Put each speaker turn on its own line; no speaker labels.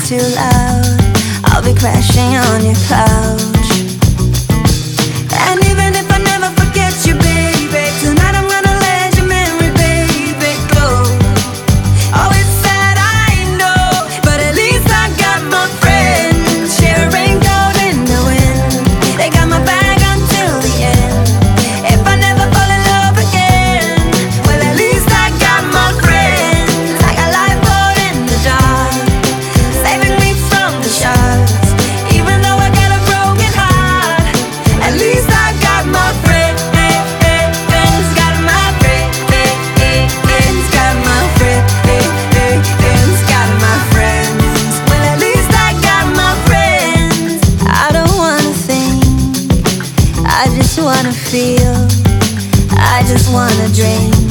too loud, I'll be crashing on your couch. And even if I never forget you, baby, tonight I'm gonna let your memory, baby, go. Oh, it's sad, I know, but at least I got my friends. Share a raincoat in the wind, they got my back until the end. If I never fall in love again, well, at least I got my friends. Like a lifeboat in the dark, saving me from the sharks. Even though I got a broken heart, at least I got my friends. Got my friends. Got my friends. Got my friends. Well, at least I got my friends. I don't wanna think, I just wanna feel, I just wanna drink.